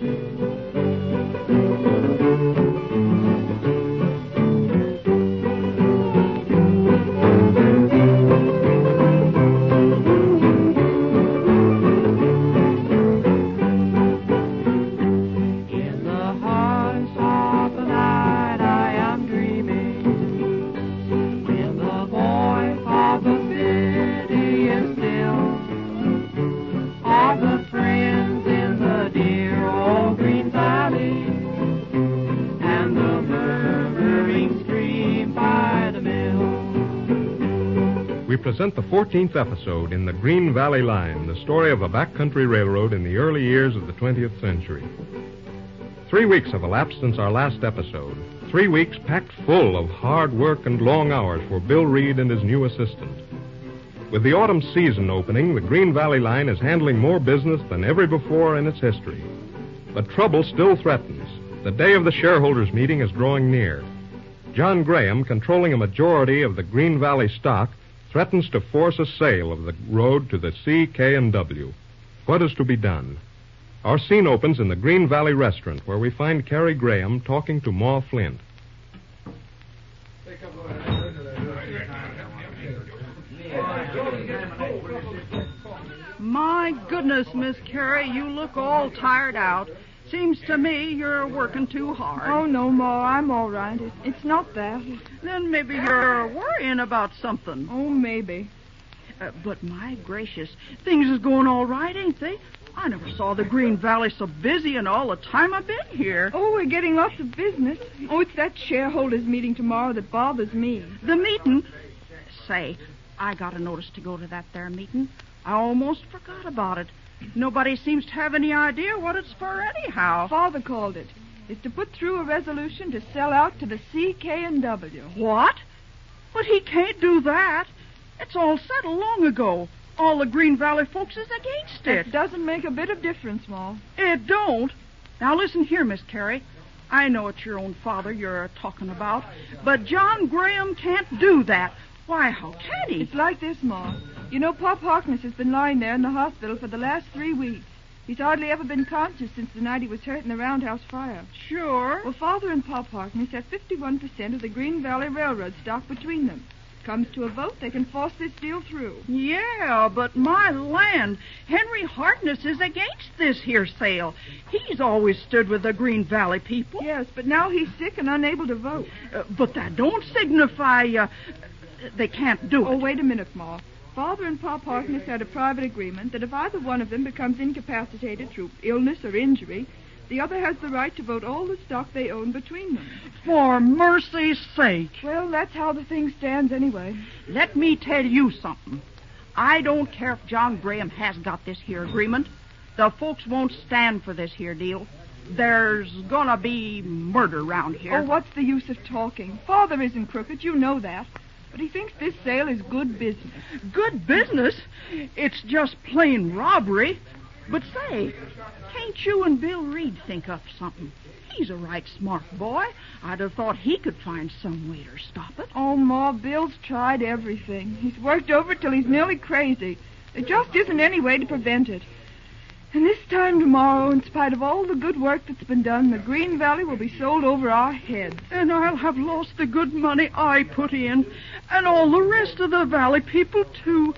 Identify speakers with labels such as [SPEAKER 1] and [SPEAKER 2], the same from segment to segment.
[SPEAKER 1] Present the 14th episode in the Green Valley Line, the story of a backcountry railroad in the early years of the 20th century. 3 weeks have elapsed since our last episode. 3 weeks packed full of hard work and long hours for Bill Reed and his new assistant. With the autumn season opening, the Green Valley Line is handling more business than ever before in its history. But trouble still threatens. The day of the shareholders' meeting is drawing near. John Graham, controlling a majority of the Green Valley stock, threatens to force a sale of the road to the C.K.&W. What is to be done? Our scene opens in the Green Valley restaurant, where we find Carrie Graham talking to Ma Flint.
[SPEAKER 2] My goodness, Miss Carrie, you look all tired out. Seems to me you're working too hard.
[SPEAKER 3] Oh, no, Ma, I'm all right. It's not that.
[SPEAKER 2] Then maybe you're worrying about something.
[SPEAKER 3] Oh, maybe.
[SPEAKER 2] But my gracious, things is going all right, ain't they? I never saw the Green Valley so busy in all the time I've been here.
[SPEAKER 3] Oh, we're getting lots of business. Oh, it's that shareholders meeting tomorrow that bothers me.
[SPEAKER 2] The meeting? Say, I got a notice to go to that there meeting. I almost forgot about it. Nobody seems to have any idea what it's for anyhow.
[SPEAKER 3] Father called it. It's to put through a resolution to sell out to the C.K.&W.
[SPEAKER 2] What? But he can't do that. It's all settled long ago. All the Green Valley folks is against it.
[SPEAKER 3] It doesn't make a bit of difference, Ma.
[SPEAKER 2] It don't? Now listen here, Miss Carrie. I know it's your own father you're talking about, but John Graham can't do that. Why, how can he?
[SPEAKER 3] It's like this, Ma. You know, Pop Harkness has been lying there in the hospital for the last 3 weeks. He's hardly ever been conscious since the night he was hurt in the roundhouse fire.
[SPEAKER 2] Sure.
[SPEAKER 3] Well, Father and Pop Harkness have 51% of the Green Valley Railroad stock between them. Comes to a vote, they can force this deal through.
[SPEAKER 2] Yeah, but my land, Henry Harkness is against this here sale. He's always stood with the Green Valley people.
[SPEAKER 3] Yes, but now he's sick and unable to vote.
[SPEAKER 2] But that don't signify they can't do it.
[SPEAKER 3] Oh, wait a minute, Ma. Father and Pop Harkness had a private agreement that if either one of them becomes incapacitated through illness or injury, the other has the right to vote all the stock they own between them.
[SPEAKER 2] For mercy's sake.
[SPEAKER 3] Well, that's how the thing stands anyway.
[SPEAKER 2] Let me tell you something. I don't care if John Graham has got this here agreement. The folks won't stand for this here deal. There's gonna be murder round here.
[SPEAKER 3] Oh, what's the use of talking? Father isn't crooked, you know that. But he thinks this sale is good business.
[SPEAKER 2] Good business? It's just plain robbery. But say, can't you and Bill Reed think up something? He's a right smart boy. I'd have thought he could find some way to stop it.
[SPEAKER 3] Oh, Ma, Bill's tried everything. He's worked over it till he's nearly crazy. There just isn't any way to prevent it. And this time tomorrow, in spite of all the good work that's been done, the Green Valley will be sold over our heads.
[SPEAKER 2] And I'll have lost the good money I put in, and all the rest of the valley people, too.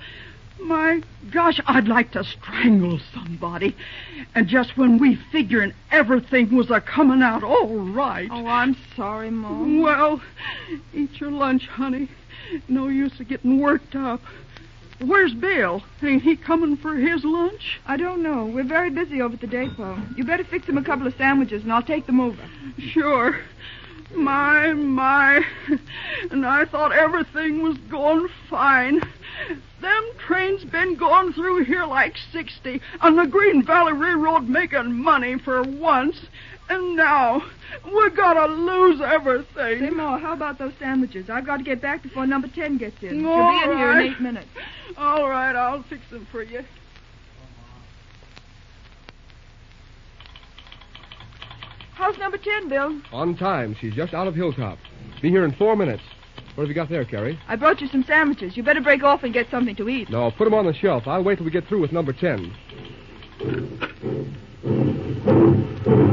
[SPEAKER 2] My gosh, I'd like to strangle somebody. And just when we figuring everything was a-coming out all right.
[SPEAKER 3] Oh, I'm sorry, Mom.
[SPEAKER 2] Well, eat your lunch, honey. No use of getting worked up. Where's Bill? Ain't he coming for his lunch?
[SPEAKER 3] I don't know. We're very busy over at the depot. You better fix him a couple of sandwiches, and I'll take them over.
[SPEAKER 2] Sure. My. And I thought everything was going fine. Them trains been going through here like 60, and the Green Valley Railroad making money for once. And now, we're gonna lose everything.
[SPEAKER 3] Say, Ma, how about those sandwiches? I've got to get back before number 10 gets in. She'll
[SPEAKER 2] All
[SPEAKER 3] be in here in
[SPEAKER 2] right.
[SPEAKER 3] 8 minutes.
[SPEAKER 2] All right, I'll fix them for you.
[SPEAKER 3] How's number 10, Bill?
[SPEAKER 4] On time. She's just out of Hilltop. Be here in 4 minutes. What have you got there, Carrie?
[SPEAKER 3] I brought you some sandwiches. You better break off and get something to eat.
[SPEAKER 4] No, put them on the shelf. I'll wait till we get through with number 10.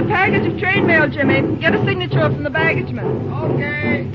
[SPEAKER 3] package of train mail, Jimmy. Get a signature from the baggageman.
[SPEAKER 4] Okay.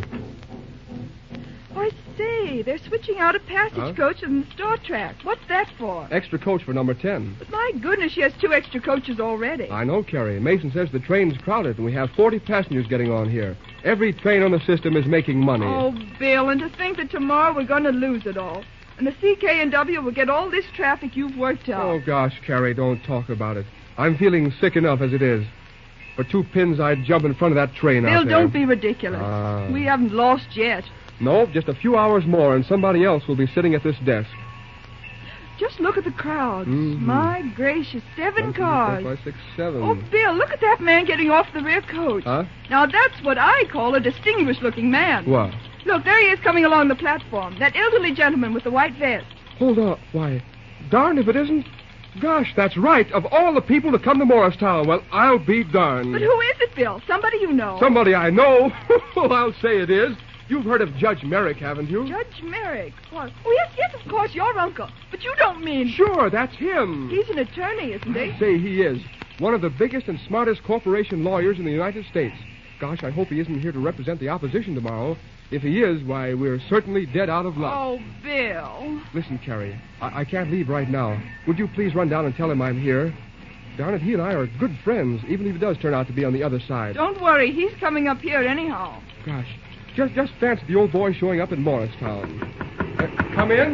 [SPEAKER 3] Oh, I say, they're switching out a passage coach and the store track. What's that for?
[SPEAKER 4] Extra coach for number 10.
[SPEAKER 3] But my goodness, she has 2 extra coaches already.
[SPEAKER 4] I know, Carrie. Mason says the train's crowded, and we have 40 passengers getting on here. Every train on the system is making money.
[SPEAKER 3] Oh, Bill, and to think that tomorrow we're going to lose it all. And the CK&W will get all this traffic you've worked out.
[SPEAKER 4] Oh, gosh, Carrie, don't talk about it. I'm feeling sick enough as it is. For 2 pins, I'd jump in front of that train out
[SPEAKER 3] Bill,
[SPEAKER 4] there.
[SPEAKER 3] don't be ridiculous. We haven't lost yet.
[SPEAKER 4] No, just a few hours more, and somebody else will be sitting at this desk.
[SPEAKER 3] Just look at the crowds.
[SPEAKER 4] Mm-hmm.
[SPEAKER 3] My gracious, 7 cars.
[SPEAKER 4] 4, 5, 6, 7.
[SPEAKER 3] Oh, Bill, look at that man getting off the rear coach.
[SPEAKER 4] Huh?
[SPEAKER 3] Now, that's what I call a distinguished-looking man.
[SPEAKER 4] What?
[SPEAKER 3] Look, there he is coming along the platform. That elderly gentleman with the white vest.
[SPEAKER 4] Hold on. Why, darn if it isn't. Gosh, that's right. Of all the people to come to Morristown, well, I'll be darned.
[SPEAKER 3] But who is it, Bill? Somebody you know.
[SPEAKER 4] Somebody I know. I'll say it is. You've heard of Judge Merrick, haven't you?
[SPEAKER 3] Judge Merrick? What? Oh, yes, of course, your uncle. But you don't mean...
[SPEAKER 4] Sure, that's him.
[SPEAKER 3] He's an attorney, isn't he?
[SPEAKER 4] Say he is. One of the biggest and smartest corporation lawyers in the United States. Gosh, I hope he isn't here to represent the opposition tomorrow. If he is, why, we're certainly dead out of luck.
[SPEAKER 3] Oh, Bill.
[SPEAKER 4] Listen, Carrie, I can't leave right now. Would you please run down and tell him I'm here? Darn it, he and I are good friends, even if he does turn out to be on the other side.
[SPEAKER 3] Don't worry, he's coming up here anyhow.
[SPEAKER 4] Gosh, just fancy the old boy showing up in Morristown. Come in.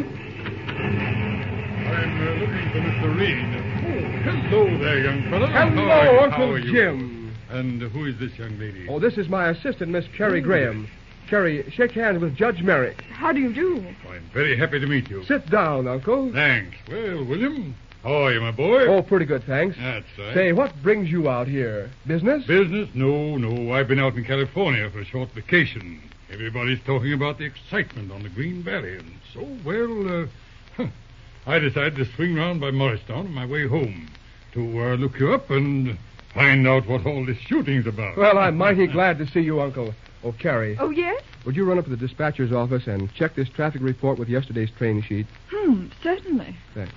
[SPEAKER 5] I'm looking for Mr. Reed. Oh, hello there, young fellow.
[SPEAKER 4] Hello,
[SPEAKER 5] How
[SPEAKER 4] Uncle
[SPEAKER 5] are you?
[SPEAKER 4] Jim.
[SPEAKER 5] And who is this young lady?
[SPEAKER 4] Oh, this is my assistant, Miss Carrie Graham. Carrie, shake hands with Judge Merrick.
[SPEAKER 3] How do you do?
[SPEAKER 5] Oh, I'm very happy to meet you.
[SPEAKER 4] Sit down, Uncle.
[SPEAKER 5] Thanks. Well, William, how are you, my boy?
[SPEAKER 4] Oh, pretty good, thanks.
[SPEAKER 5] That's right.
[SPEAKER 4] Say, what brings you out here? Business?
[SPEAKER 5] Business? No. I've been out in California for a short vacation. Everybody's talking about the excitement on the Green Valley, and so, well, I decided to swing round by Morristown on my way home to look you up and find out what all this shooting's about.
[SPEAKER 4] Well, I'm mighty glad to see you, Uncle. Oh, Carrie.
[SPEAKER 3] Oh, yes?
[SPEAKER 4] Would you run up to the dispatcher's office and check this traffic report with yesterday's train sheet?
[SPEAKER 3] Certainly.
[SPEAKER 4] Thanks.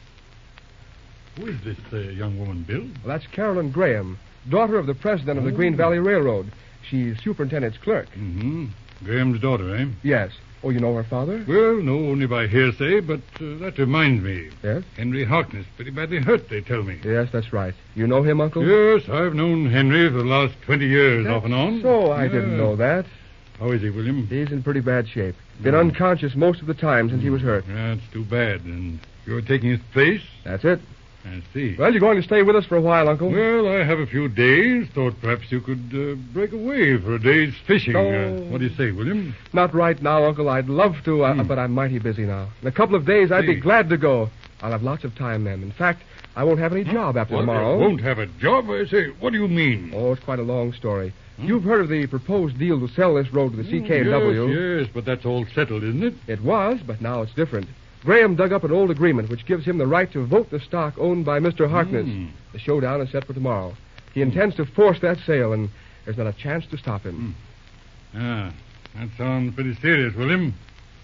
[SPEAKER 5] Who is this young woman, Bill?
[SPEAKER 4] Well, that's Carolyn Graham, daughter of the president of the Green Valley Railroad. She's superintendent's clerk.
[SPEAKER 5] Mm-hmm. Graham's daughter, eh?
[SPEAKER 4] Yes. Oh, you know her father?
[SPEAKER 5] Well, no, only by hearsay, but that reminds me.
[SPEAKER 4] Yes?
[SPEAKER 5] Henry Harkness, pretty badly hurt, they tell me.
[SPEAKER 4] Yes, that's right. You know him, Uncle?
[SPEAKER 5] Yes, I've known Henry for the last 20 years, off and on.
[SPEAKER 4] So I didn't know that.
[SPEAKER 5] How is he, William?
[SPEAKER 4] He's in pretty bad shape. Been unconscious most of the time since he was hurt.
[SPEAKER 5] That's too bad. And you're taking his place?
[SPEAKER 4] That's it.
[SPEAKER 5] I see.
[SPEAKER 4] Well, you're going to stay with us for a while, Uncle?
[SPEAKER 5] Well, I have a few days. Thought perhaps you could break away for a day's fishing.
[SPEAKER 4] No.
[SPEAKER 5] What do you say, William?
[SPEAKER 4] Not right now, Uncle. I'd love to, but I'm mighty busy now. In a couple of days, I'd be glad to go. I'll have lots of time then. In fact, I won't have any job after tomorrow.
[SPEAKER 5] You won't have a job? I say, what do you mean?
[SPEAKER 4] Oh, it's quite a long story. You've heard of the proposed deal to sell this road to the CK&W.
[SPEAKER 5] Yes, but that's all settled, isn't it?
[SPEAKER 4] It was, but now it's different. Graham dug up an old agreement which gives him the right to vote the stock owned by Mr. Harkness. The showdown is set for tomorrow. He intends to force that sale, and there's not a chance to stop him.
[SPEAKER 5] That sounds pretty serious, William.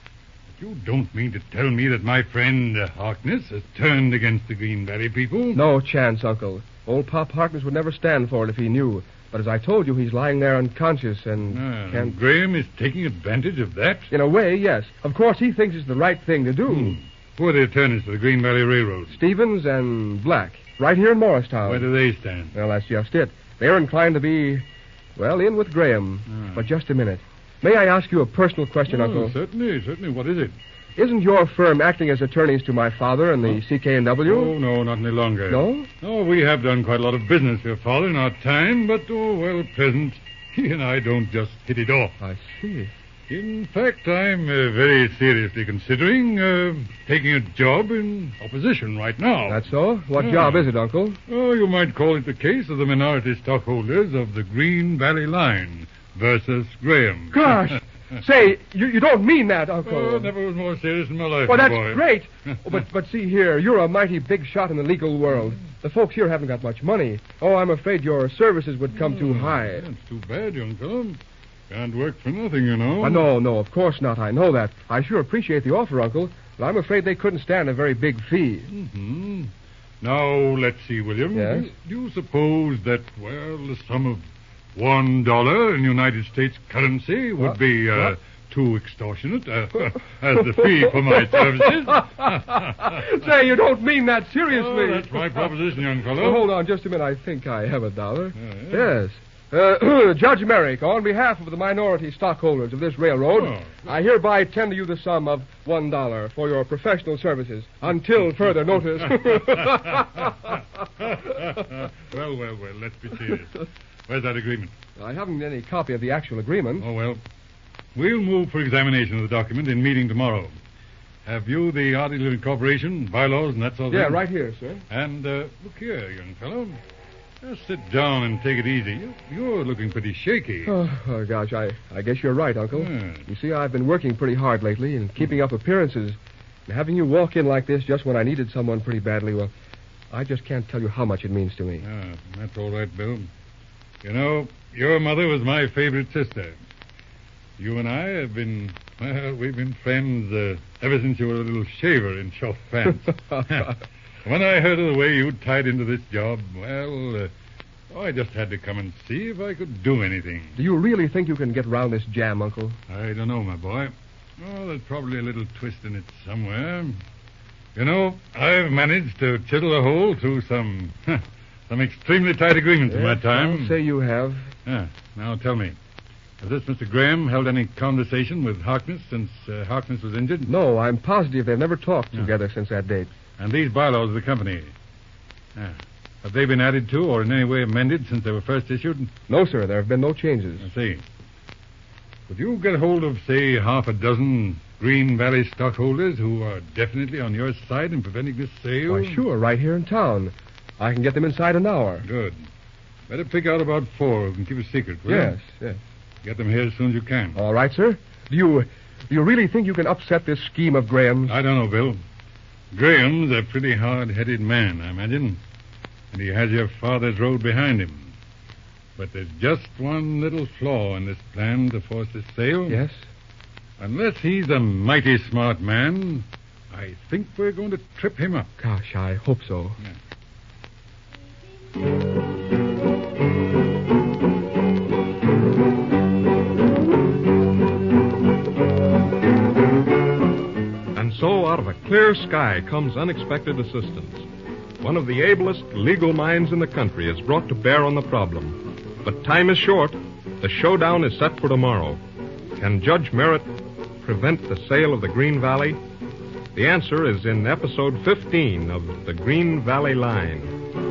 [SPEAKER 5] But you don't mean to tell me that my friend Harkness has turned against the Green Valley people?
[SPEAKER 4] No chance, Uncle. Old Pop Harkness would never stand for it if he knew. But as I told you, he's lying there unconscious and can't...
[SPEAKER 5] Graham is taking advantage of that?
[SPEAKER 4] In a way, yes. Of course, he thinks it's the right thing to do.
[SPEAKER 5] Who are the attorneys for the Green Valley Railroad?
[SPEAKER 4] Stevens and Black, right here in Morristown.
[SPEAKER 5] Where do they stand?
[SPEAKER 4] Well, that's just it. They're inclined to be, well, in with Graham. But just a minute. May I ask you a personal question, Uncle?
[SPEAKER 5] Certainly. What is it?
[SPEAKER 4] Isn't your firm acting as attorneys to my father and the CK&W?
[SPEAKER 5] Oh, no, not any longer.
[SPEAKER 4] No?
[SPEAKER 5] No, we have done quite a lot of business with your father in our time, but, at present, he and I don't just hit it off.
[SPEAKER 4] I see.
[SPEAKER 5] In fact, I'm very seriously considering taking a job in opposition right now.
[SPEAKER 4] That's so? What job is it, Uncle?
[SPEAKER 5] Oh, you might call it the case of the minority stockholders of the Green Valley Line versus Graham.
[SPEAKER 4] Gosh! Say, you don't mean that, Uncle.
[SPEAKER 5] Oh, never was more serious in my life,
[SPEAKER 4] Well, that's
[SPEAKER 5] boy.
[SPEAKER 4] great. But see here, you're a mighty big shot in the legal world. The folks here haven't got much money. Oh, I'm afraid your services would come too high.
[SPEAKER 5] That's too bad, young fellow. Can't work for nothing, you know.
[SPEAKER 4] No, of course not. I know that. I sure appreciate the offer, Uncle, but I'm afraid they couldn't stand a very big fee.
[SPEAKER 5] Now, let's see, William.
[SPEAKER 4] Yes?
[SPEAKER 5] Do you suppose that, well, the sum of $1 in United States currency would be too extortionate as the fee for my services?
[SPEAKER 4] Say, you don't mean that seriously.
[SPEAKER 5] Oh, that's my proposition, young fellow.
[SPEAKER 4] Well, hold on just a minute. I think I have $1. Yes. Judge Merrick, on behalf of the minority stockholders of this railroad, I hereby tender you the sum of $1 for your professional services until further notice.
[SPEAKER 5] Well, let's be serious. Where's that agreement?
[SPEAKER 4] I haven't any copy of the actual agreement.
[SPEAKER 5] Oh, well, we'll move for examination of the document in meeting tomorrow. Have you the Article Corporation, bylaws, and that sort of thing?
[SPEAKER 4] Yeah, right here, sir.
[SPEAKER 5] And, look here, young fellow. Just sit down and take it easy. You're looking pretty shaky.
[SPEAKER 4] Oh, gosh, I guess you're right, Uncle. You see, I've been working pretty hard lately and keeping up appearances. And having you walk in like this just when I needed someone pretty badly, well, I just can't tell you how much it means to me.
[SPEAKER 5] That's all right, Bill. You know, your mother was my favorite sister. You and I have been, well, we've been friends ever since you were a little shaver in short pants. When I heard of the way you tied into this job, well, I just had to come and see if I could do anything.
[SPEAKER 4] Do you really think you can get round this jam, Uncle?
[SPEAKER 5] I don't know, my boy. Oh, there's probably a little twist in it somewhere. You know, I've managed to chisel a hole through some extremely tight agreements in my time.
[SPEAKER 4] I'll say you have.
[SPEAKER 5] Now tell me, has this Mr. Graham held any conversation with Harkness since Harkness was injured?
[SPEAKER 4] No, I'm positive they've never talked together since that date.
[SPEAKER 5] And these bylaws of the company, have they been added to or in any way amended since they were first issued?
[SPEAKER 4] No, sir, there have been no changes.
[SPEAKER 5] I see. Could you get hold of, say, half a dozen Green Valley stockholders who are definitely on your side in preventing this sale?
[SPEAKER 4] Why, sure, right here in town. I can get them inside an hour.
[SPEAKER 5] Good. Better pick out about 4 who can keep a secret, will you?
[SPEAKER 4] Yes.
[SPEAKER 5] Get them here as soon as you can.
[SPEAKER 4] All right, sir. Do you really think you can upset this scheme of Graham's?
[SPEAKER 5] I don't know, Bill. Graham's a pretty hard-headed man, I imagine. And he has your father's road behind him. But there's just one little flaw in this plan to force this sale.
[SPEAKER 4] Yes?
[SPEAKER 5] Unless he's a mighty smart man, I think we're going to trip him up.
[SPEAKER 4] Gosh, I hope so.
[SPEAKER 5] Yeah.
[SPEAKER 1] And so, out of a clear sky comes unexpected assistance. One of the ablest legal minds in the country is brought to bear on the problem. But time is short. The showdown is set for tomorrow. Can Judge Merritt prevent the sale of the Green Valley? The answer is in episode 15 of The Green Valley Line.